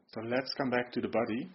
So let's come back to the body.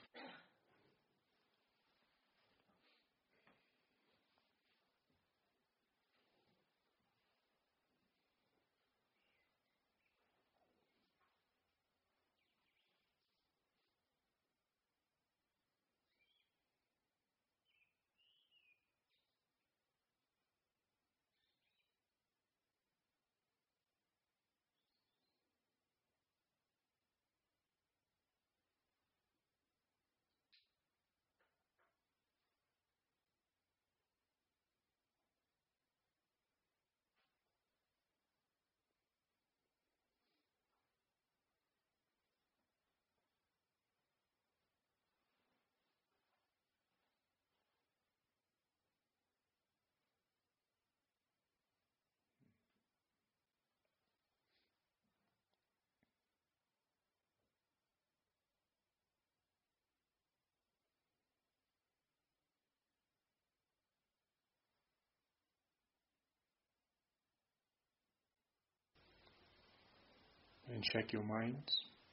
And check your mind.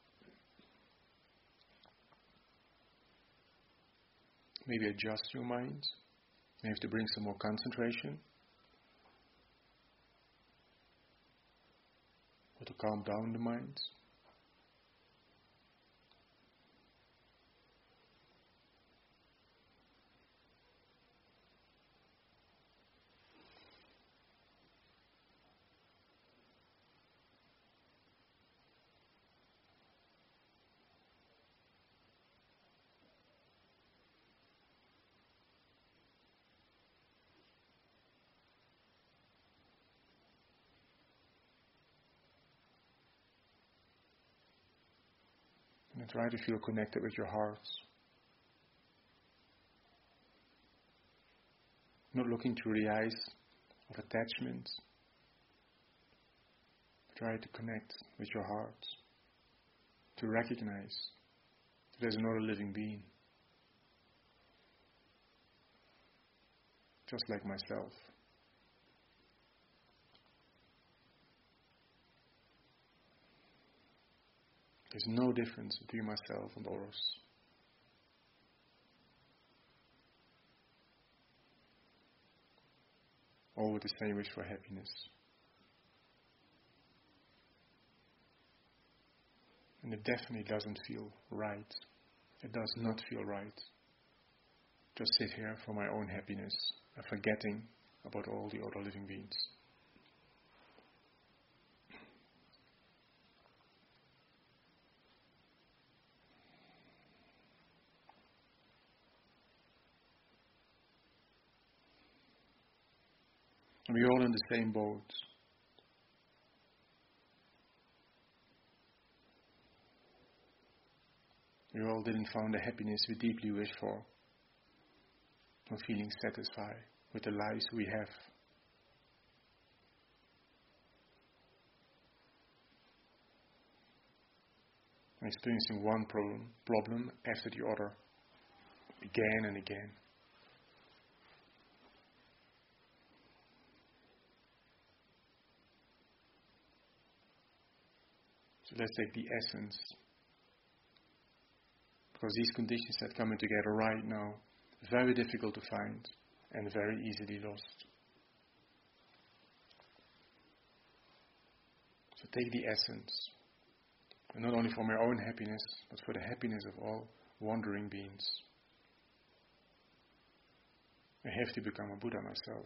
Maybe adjust your mind. You have to bring some more concentration. Or to calm down the mind. And try to feel connected with your heart. Not looking through the eyes of attachment. Try to connect with your heart. To recognize that there's another living being. Just like myself. There's no difference between myself and others. All with the same wish for happiness. And it definitely doesn't feel right. It does not feel right. Just sit here for my own happiness and forgetting about all the other living beings. And we're all in the same boat. We all didn't find the happiness we deeply wish for. Not feeling satisfied with the lives we have. Experiencing one problem after the other, again and again. So let's take the essence. Because these conditions that come in together right now, very difficult to find and very easily lost. So take the essence. And not only for my own happiness, but for the happiness of all wandering beings. I have to become a Buddha myself.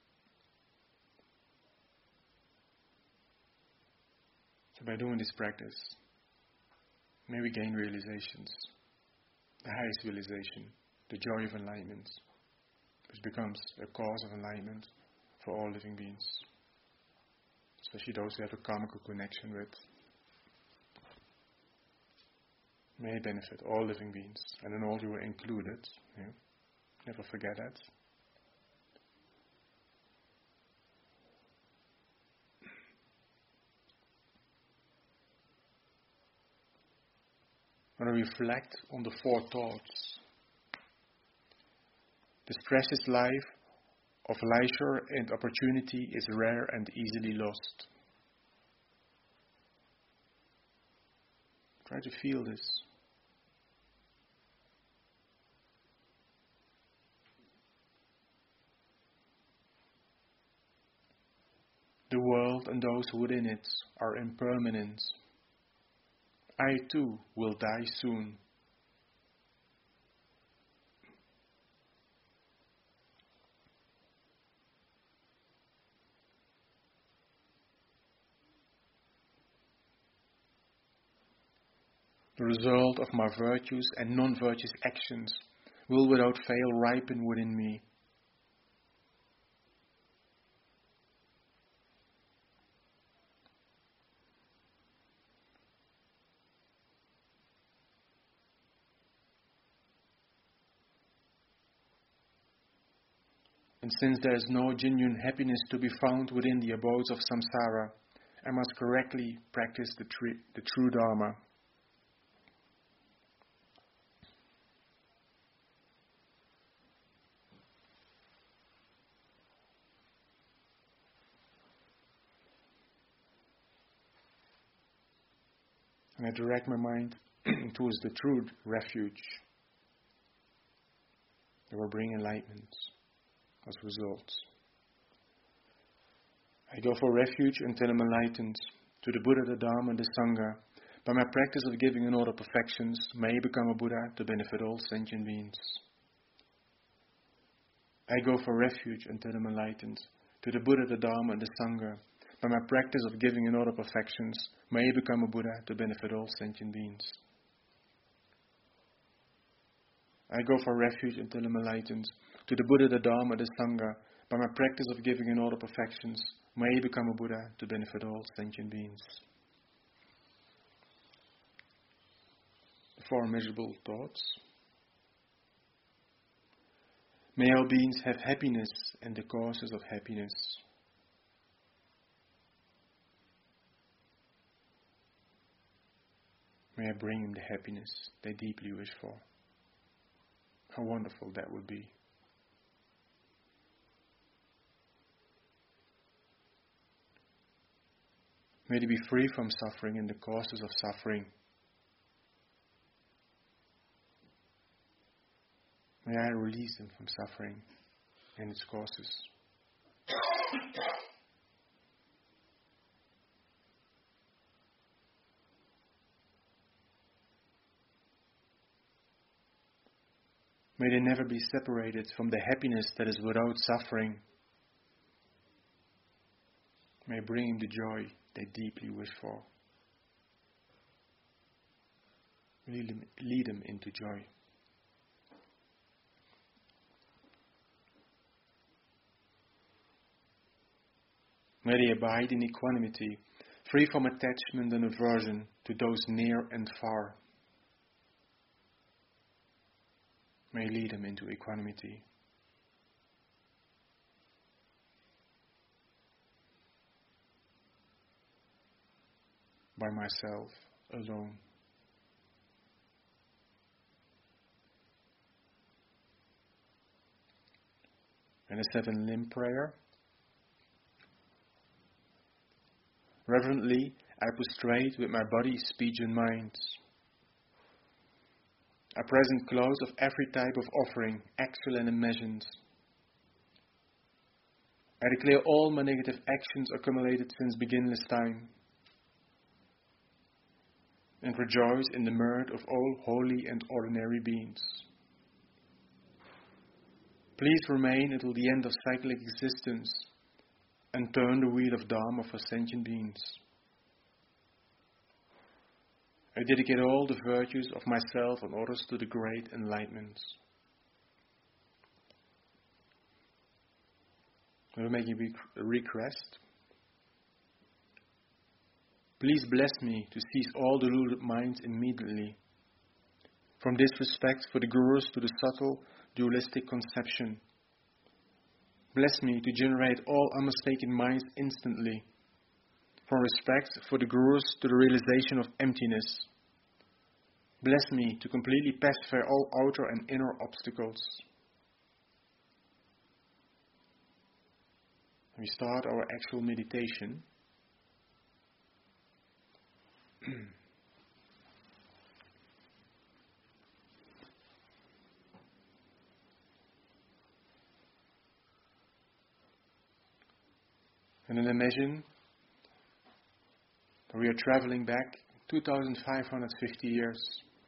So by doing this practice, may we gain realizations. The highest realization, the joy of enlightenment, which becomes a cause of enlightenment for all living beings. Especially those who have a karmic connection with. May it benefit all living beings, and in all you are included. Yeah? Never forget that. When I reflect on the four thoughts, this precious life of leisure and opportunity is rare and easily lost. Try to feel this. The world and those within it are impermanent. I too will die soon. The result of my virtuous and non-virtuous actions will without fail ripen within me. And since there is no genuine happiness to be found within the abodes of samsara, I must correctly practice the true Dharma. And I direct my mind towards the true refuge that will bring enlightenment as results. I go for refuge until I'm enlightened. To the Buddha, the Dharma, and the Sangha, by my practice of giving in order perfections, may I become a Buddha to benefit all sentient beings. I go for refuge until I'm enlightened. To the Buddha, the Dharma, and the Sangha, by my practice of giving in order perfections, may I become a Buddha to benefit all sentient beings. I go for refuge until I'm enlightened. To the Buddha, the Dharma, and the Sangha, by my practice of giving in all the perfections, may I become a Buddha to benefit all sentient beings. The four immeasurable thoughts. May all beings have happiness and the causes of happiness. May I bring them the happiness they deeply wish for. How wonderful that would be. May they be free from suffering and the causes of suffering. May I release them from suffering and its causes. May they never be separated from the happiness that is without suffering. May I bring them the joy they deeply wish for. Lead them into joy. May they abide in equanimity, free from attachment and aversion to those near and far. May lead them into equanimity. By myself, alone. And a 7-limb prayer. Reverently, I prostrate with my body, speech, and mind. I present close of every type of offering, actual and imagined. I declare all my negative actions accumulated since beginless time, and rejoice in the merit of all holy and ordinary beings. Please remain until the end of cyclic existence and turn the wheel of Dharma for sentient beings. I dedicate all the virtues of myself and others to the great enlightenment. I will make a request. Please bless me to cease all deluded minds immediately. From disrespect for the gurus to the subtle dualistic conception. Bless me to generate all unmistaken minds instantly. From respect for the gurus to the realization of emptiness. Bless me to completely pacify all outer and inner obstacles. We start our actual meditation. And then imagine that we are traveling back 2,550 years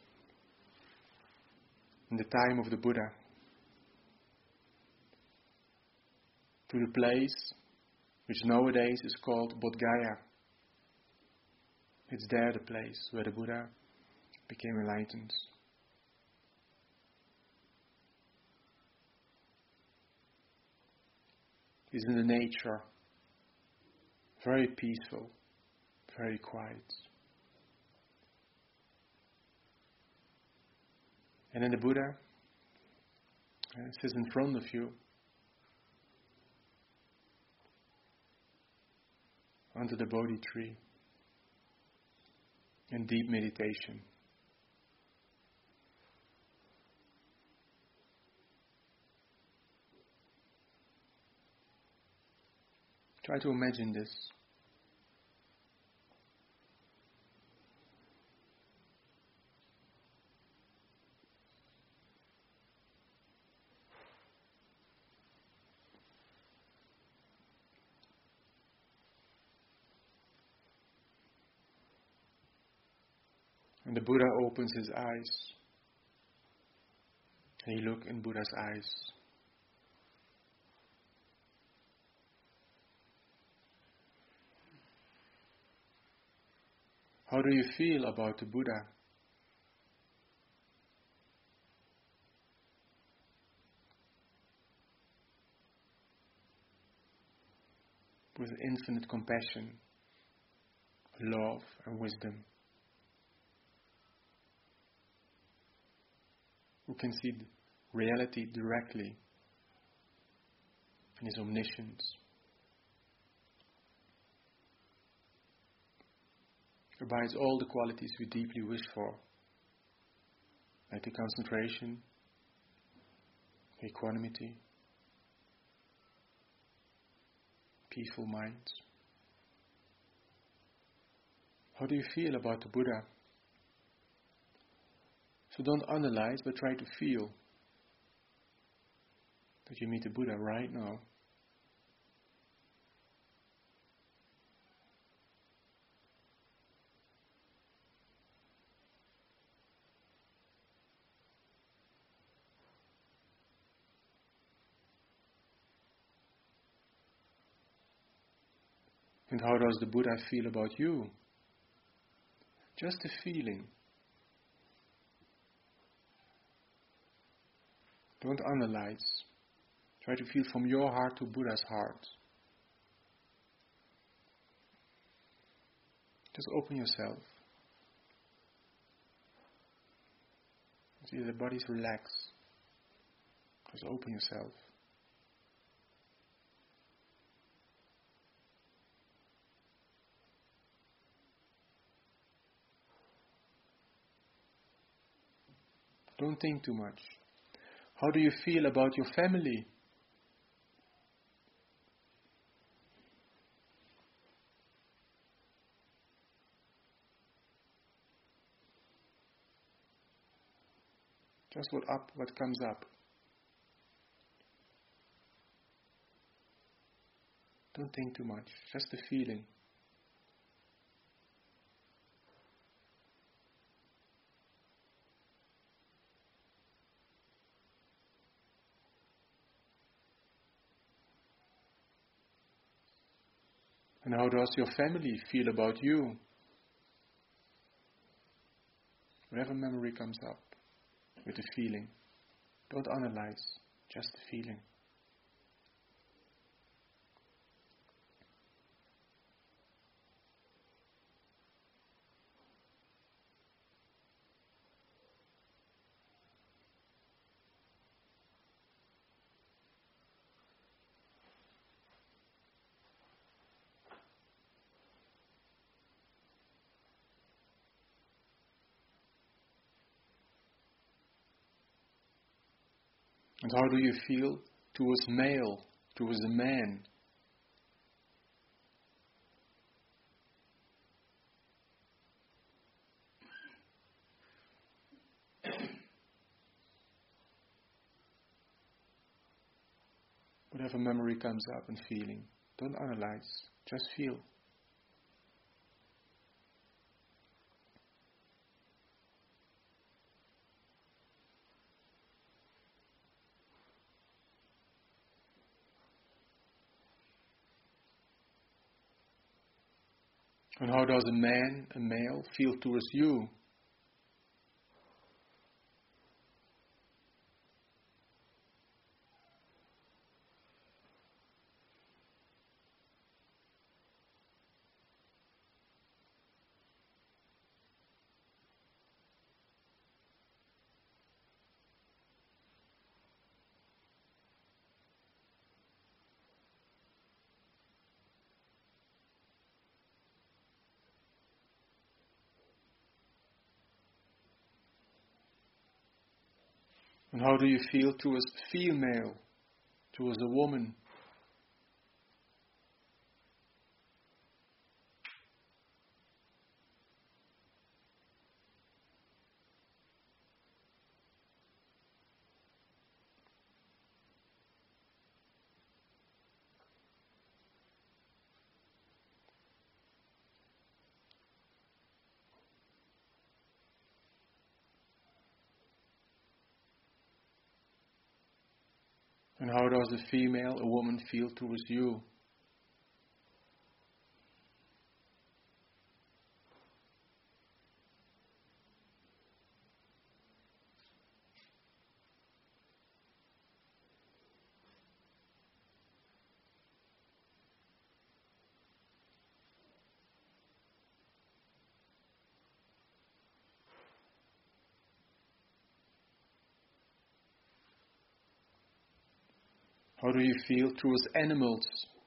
in the time of the Buddha to the place which nowadays is called Bodh Gaya. It's there the place where the Buddha became enlightened. It's in the nature, very peaceful, very quiet. And then the Buddha sits in front of you under the Bodhi tree in deep meditation. Try to imagine this. And the Buddha opens his eyes. And you look in Buddha's eyes. How do you feel about the Buddha? With infinite compassion, love and wisdom. Who can see reality directly in his omniscience. Provides all the qualities we deeply wish for, like the concentration, equanimity, peaceful minds. How do you feel about the Buddha? So don't analyze, but try to feel that you meet the Buddha right now. And how does the Buddha feel about you? Just a feeling. Don't analyze. Try to feel from your heart to Buddha's heart. Just open yourself. See the body's relaxed. Just open yourself. Don't think too much. How do you feel about your family? Just what comes up. Don't think too much. Just the feeling. And how does your family feel about you? Whatever memory comes up with the feeling. Don't analyze, just the feeling. And how do you feel towards male, towards the man? Whatever memory comes up and feeling. Don't analyze. Just feel. And how does a male, feel towards you? And how do you feel towards female, towards a woman? And how does a woman feel towards you? How do you feel towards animals?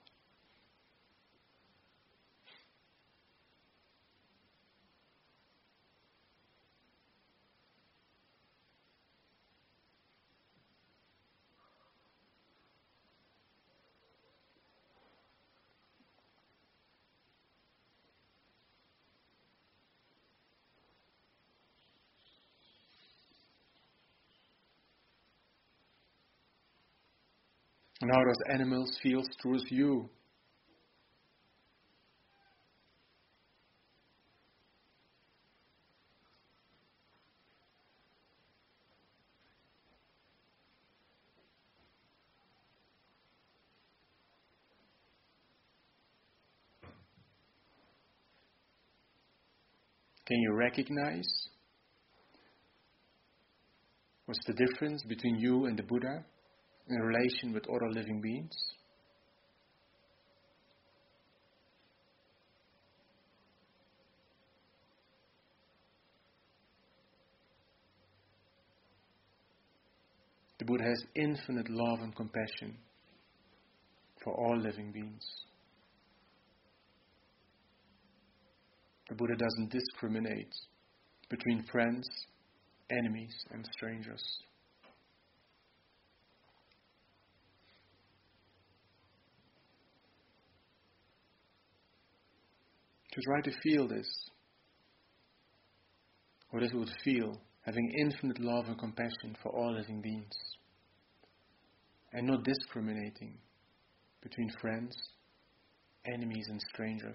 And how does animals feel towards you? Can you recognize what's the difference between you and the Buddha in relation with other living beings? The Buddha has infinite love and compassion for all living beings. The Buddha doesn't discriminate between friends, enemies, and strangers. To try to feel this, what it would feel, having infinite love and compassion for all living beings, and not discriminating between friends, enemies, and strangers.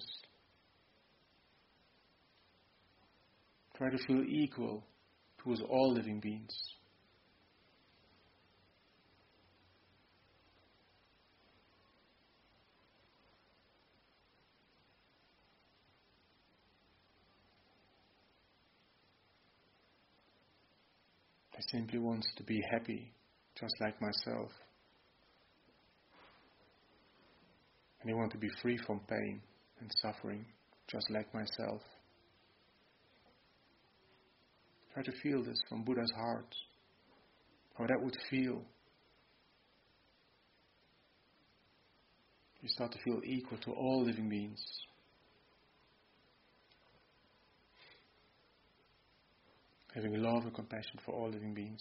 Try to feel equal towards all living beings. I simply want to be happy, just like myself. And I want to be free from pain and suffering, just like myself. Try to feel this from Buddha's heart, how that would feel. You start to feel equal to all living beings. Having love and compassion for all living beings.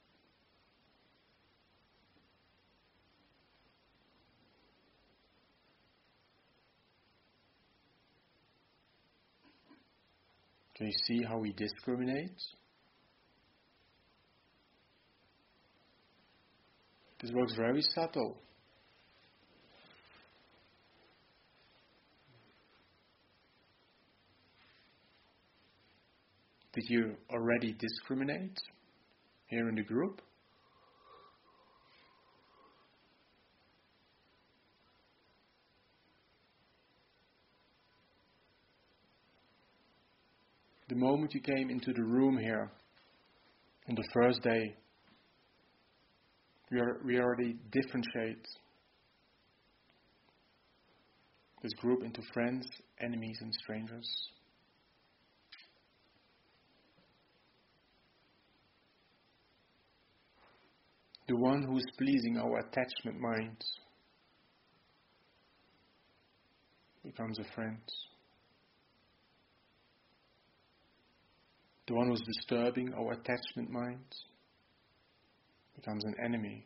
Can you see how we discriminate? This works very subtle. Did you already discriminate here in the group? The moment you came into the room here, on the first day, we already differentiate this group into friends, enemies, and strangers. The one who is pleasing our attachment mind becomes a friend. The one who is disturbing our attachment mind becomes an enemy.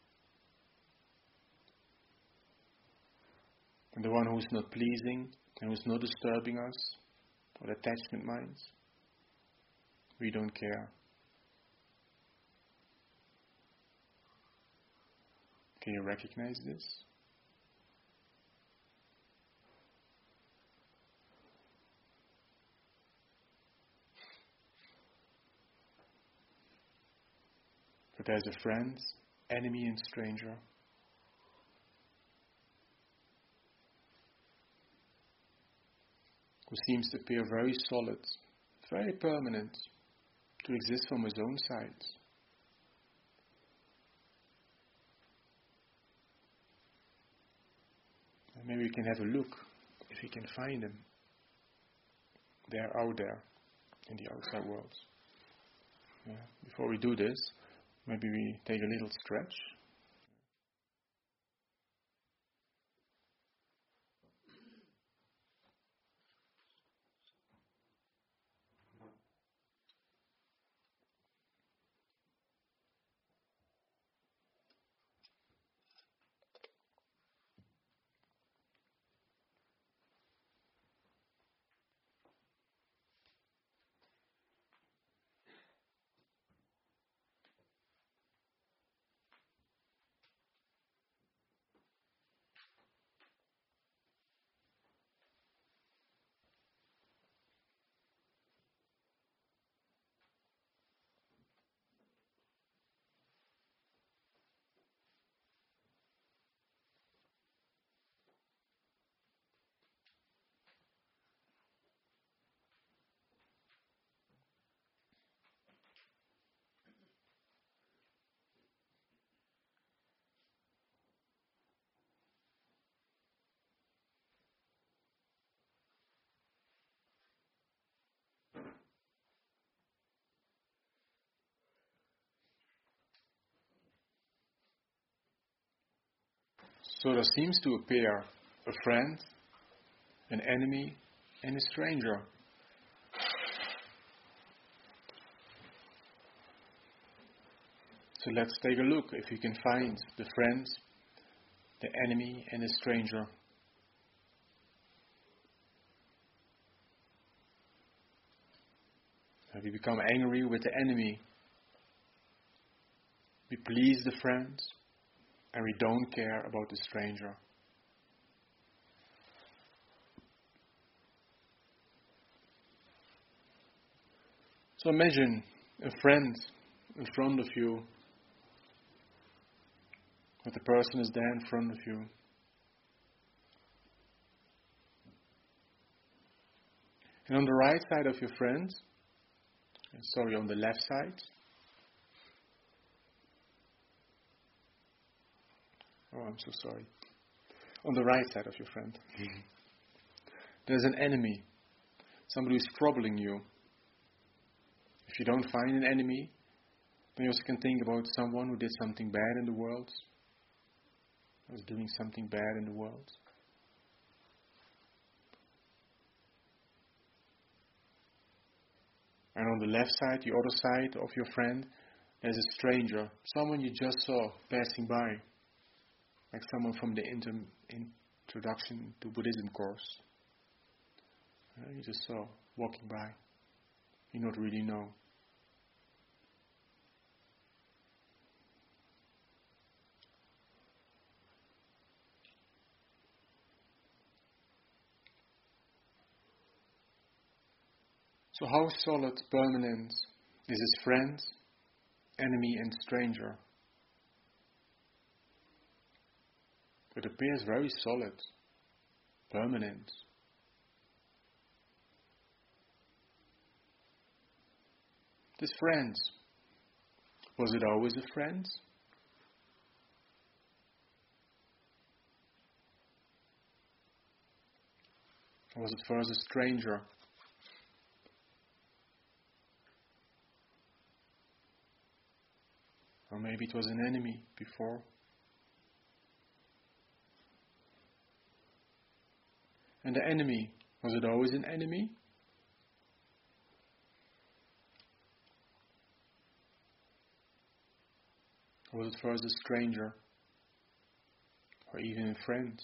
And the one who is not pleasing and who is not disturbing us, or attachment minds, we don't care. Can you recognize this? But there's a friend, enemy, and stranger. Who seems to appear very solid, very permanent, to exist from his own side. And maybe we can have a look if we can find him. They're out there in the outside world. Yeah. Before we do this, maybe we take a little stretch. So there seems to appear a friend, an enemy, and a stranger. So let's take a look if we can find the friend, the enemy, and the stranger. We become angry with the enemy. We please the friend, and we don't care about the stranger. So imagine a friend in front of you, that the person is there in front of you. And on the right side of your friend, on the left side, oh, I'm so sorry. On the right side of your friend, there's an enemy, somebody who's troubling you. If you don't find an enemy, then you also can think about someone who did something bad in the world, was doing something bad in the world. And on the left side, the other side of your friend, there's a stranger, someone you just saw passing by, like someone from the introduction to Buddhism course. You just saw walking by. You don't really know. So how solid, permanent is his friend, enemy and stranger? It appears very solid, permanent. This friend, was it always a friend? Or was it first a stranger? Or maybe it was an enemy before? And the enemy, was it always an enemy? Or was it first a stranger? Or even a friend?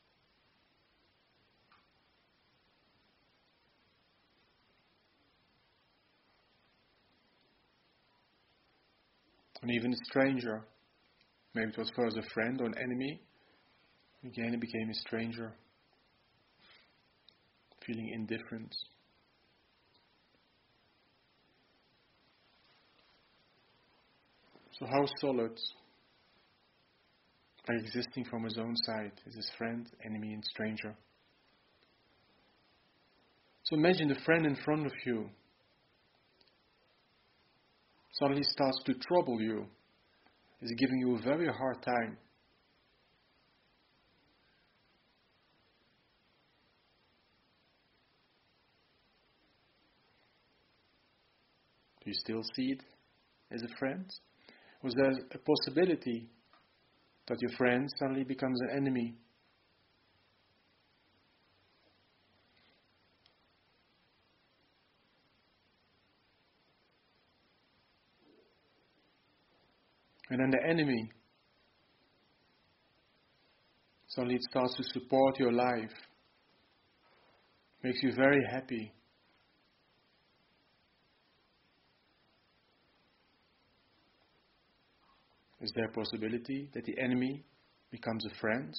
And even a stranger, maybe it was first a friend or an enemy, again it became a stranger, feeling indifferent. So how solid, by existing from his own side, is his friend, enemy and stranger? So imagine the friend in front of you suddenly starts to trouble you, is giving you a very hard time. Do you still see it as a friend? Was there a possibility that your friend suddenly becomes an enemy? And then the enemy suddenly it starts to support your life, makes you very happy. Is there a possibility that the enemy becomes a friend?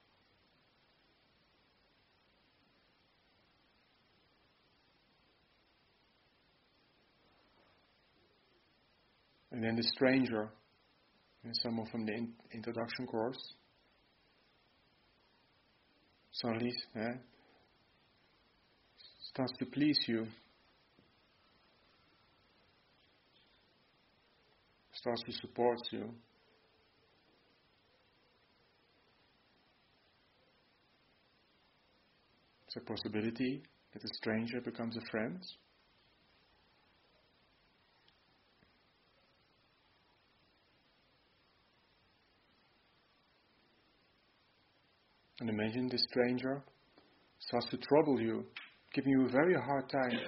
And then the stranger, and someone from the introduction course, suddenly starts to please you, starts to support you. It's a possibility that a stranger becomes a friend. And imagine this stranger starts to trouble you, giving you a very hard time.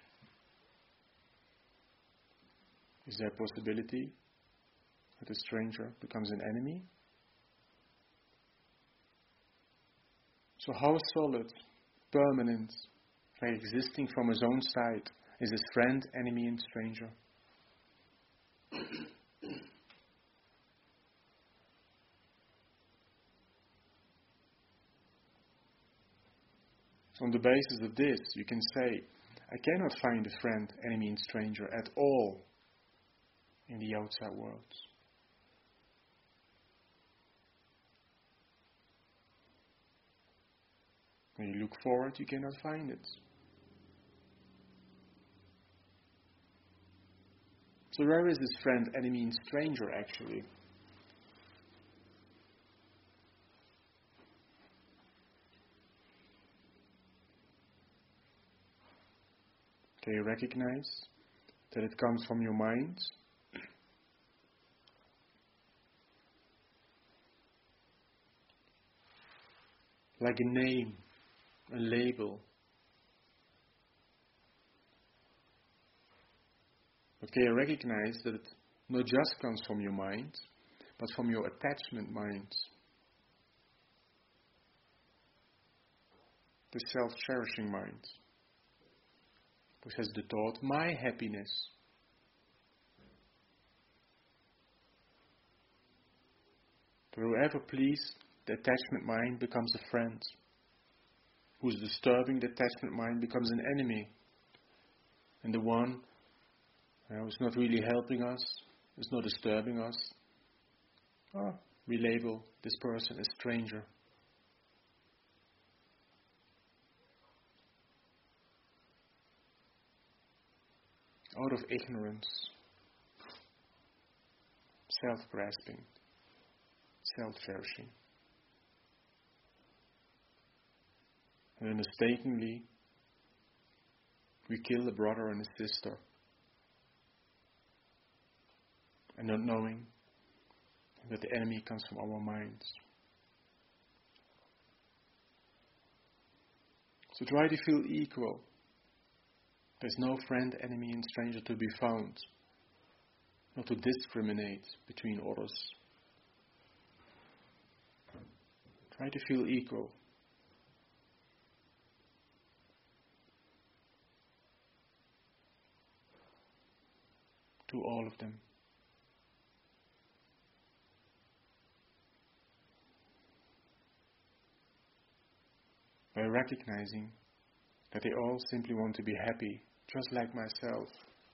Is there a possibility that a stranger becomes an enemy? So how solid, permanent, by existing from his own side, is his friend, enemy and stranger? On the basis of this, you can say, I cannot find a friend, enemy and stranger at all in the outside world. When you look forward, you cannot find it. So where is this friend, enemy and stranger actually? Can you recognize that it comes from your mind? Like a name, a label. But can you recognize that it not just comes from your mind, but from your attachment mind? The self-cherishing mind, which has the thought, my happiness. Whoever pleased, the attachment mind becomes a friend. Who's disturbing the attachment mind becomes an enemy. and the one who's not really helping us, who's not disturbing us, we label this person as stranger. Out of ignorance, self-grasping, self-cherishing. And then mistakenly, we kill a brother and a sister, and not knowing that the enemy comes from our minds. So try to feel equal. There's no friend, enemy, and stranger to be found. Not to discriminate between others. Try to feel equal. To all of them. By recognizing that they all simply want to be happy, just like myself.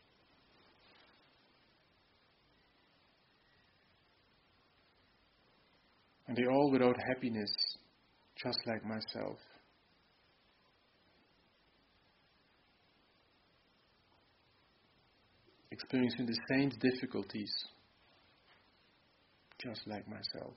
And they all without happiness, just like myself. Experiencing the same difficulties, just like myself.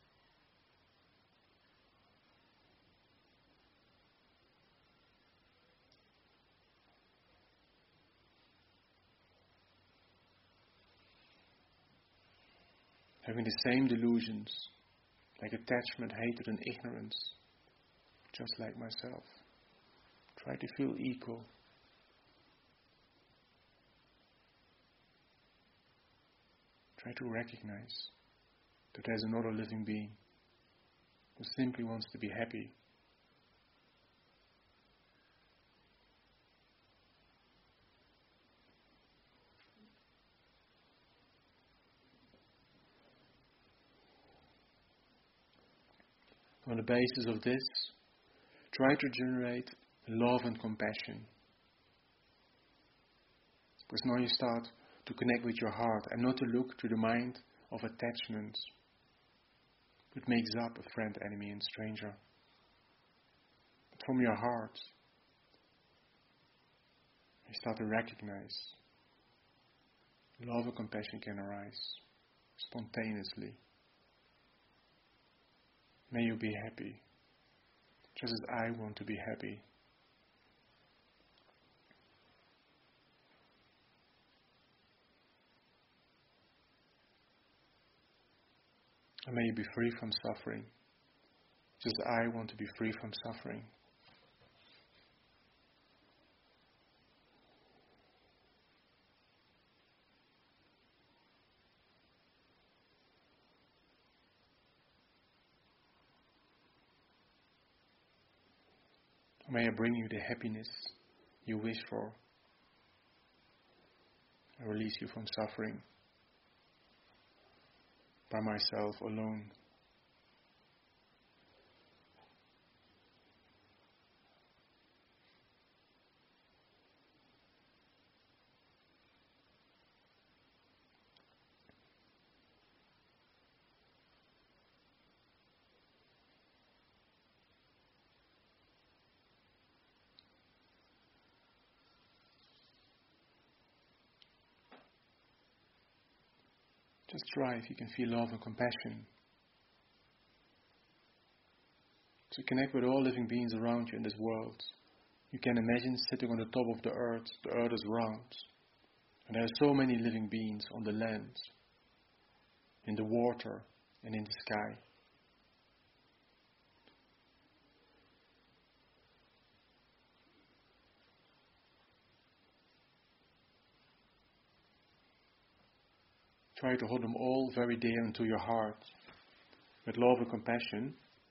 Having the same delusions, like attachment, hatred, and ignorance, just like myself. Try to feel equal. Try to recognize that there's another living being who simply wants to be happy. On the basis of this, try to generate love and compassion. Because now you start to connect with your heart and not to look through the mind of attachments, which makes up a friend, enemy, and stranger. But from your heart, you start to recognize love and compassion can arise spontaneously. May you be happy, just as I want to be happy. And may you be free from suffering, just as I want to be free from suffering. May I bring you the happiness you wish for. I release you from suffering by myself alone. Just try if you can feel love and compassion. To connect with all living beings around you in this world. You can imagine sitting on the top of the earth is round. And there are so many living beings on the land, in the water, and in the sky. Try to hold them all very dear into your heart, with love and compassion.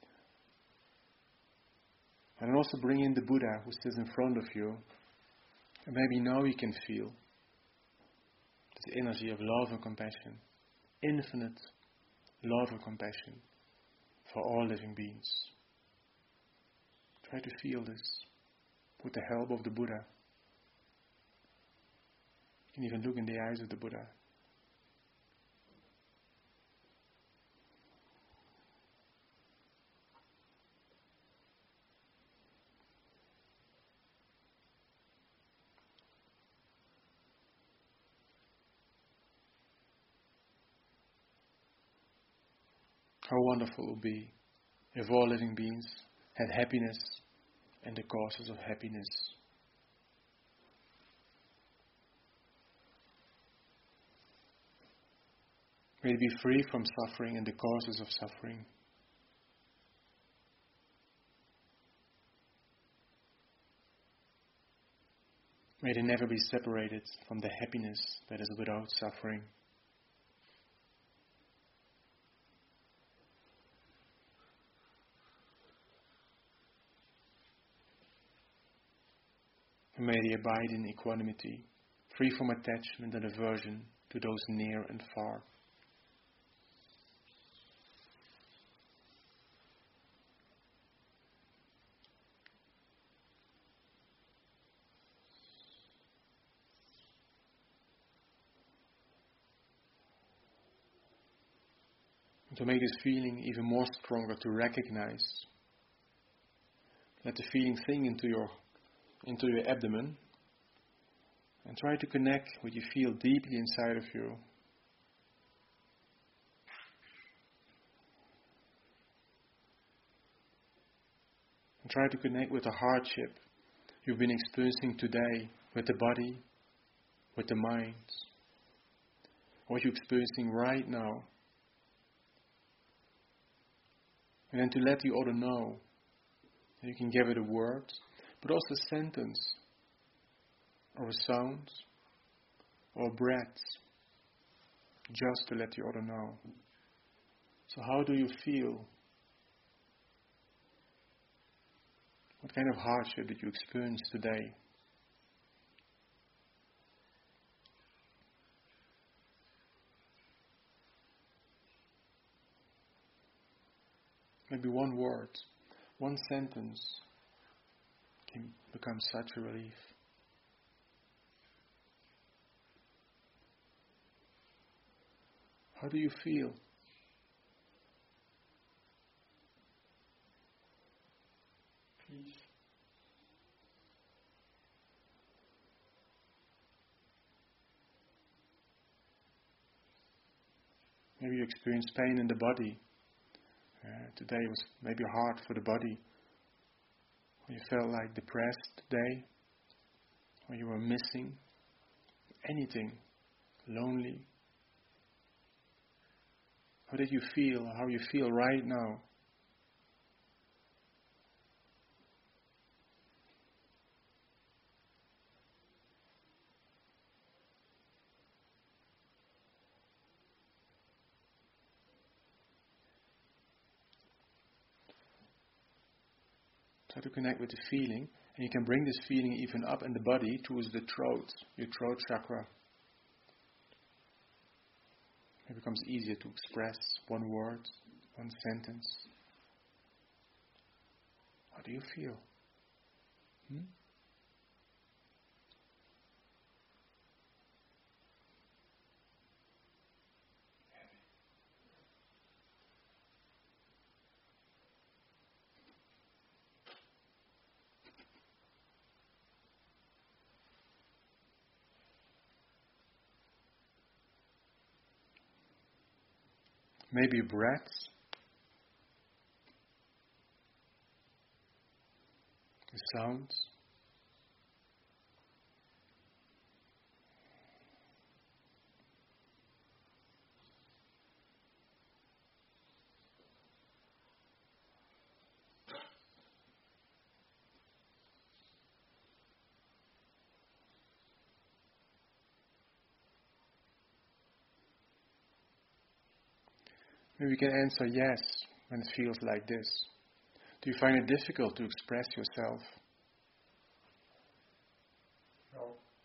And also bring in the Buddha who sits in front of you. And maybe now you can feel this energy of love and compassion. Infinite love and compassion for all living beings. Try to feel this with the help of the Buddha. can even look in the eyes of the Buddha. How wonderful it would be if all living beings had happiness and the causes of happiness. May they be free from suffering and the causes of suffering. May they never be separated from the happiness that is without suffering. And may they abide in equanimity, free from attachment and aversion to those near and far. And to make this feeling even more stronger, to recognize, let the feeling sink into your abdomen, and try to connect what you feel deeply inside of you. And try to connect with the hardship you've been experiencing today, with the body, with the mind, what you're experiencing right now. And then to let the other know. You can give it a word, but also a sentence, or a sound, or a breath, just to let the other know. So how do you feel? What kind of hardship did you experience today? Maybe one word, one sentence can become such a relief. How do you feel? Peace. Maybe you experience pain in the body. Today was maybe hard for the body. Or you felt like depressed today. Or you were missing anything, lonely. How did you feel? How you feel right now? Try to connect with the feeling, and you can bring this feeling even up in the body towards the throat, your throat chakra. It becomes easier to express one word, one sentence. How do you feel? Maybe breath, the sounds. Maybe you can answer yes when it feels like this. Do you find it difficult to express yourself? No.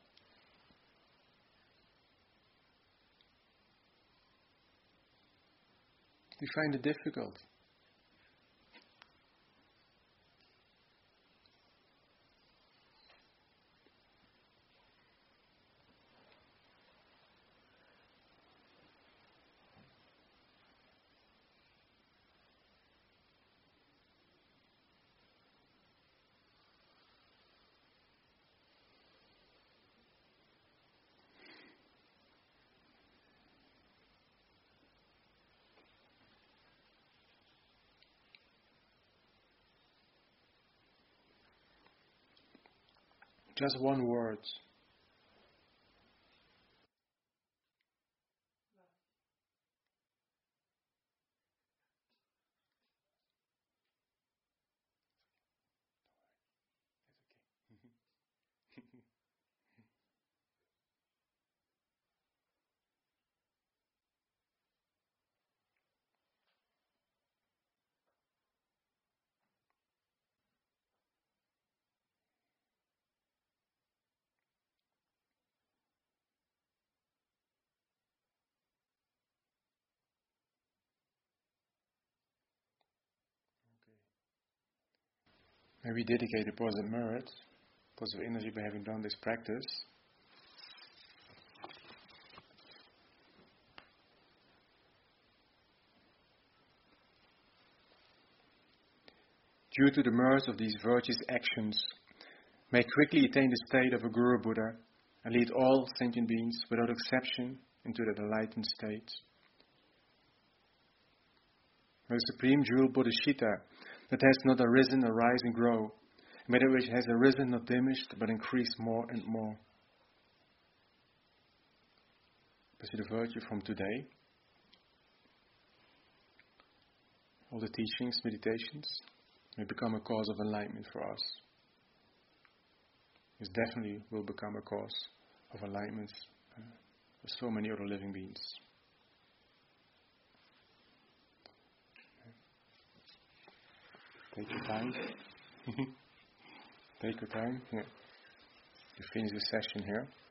Do you find it difficult? Just one word. Maybe dedicate a positive merit, positive energy by having done this practice. Due to the merit of these virtuous actions, may quickly attain the state of a Guru Buddha and lead all sentient beings without exception into that enlightened state. May the Supreme Jewel Bodhicitta that has not arisen, arise and grow, and may that which has arisen not diminished but increased more and more. Pursue the virtue from today. All the teachings, meditations may become a cause of enlightenment for us. This definitely will become a cause of enlightenment for so many other living beings. Take your time. Take your time. Yeah. You finish the session here.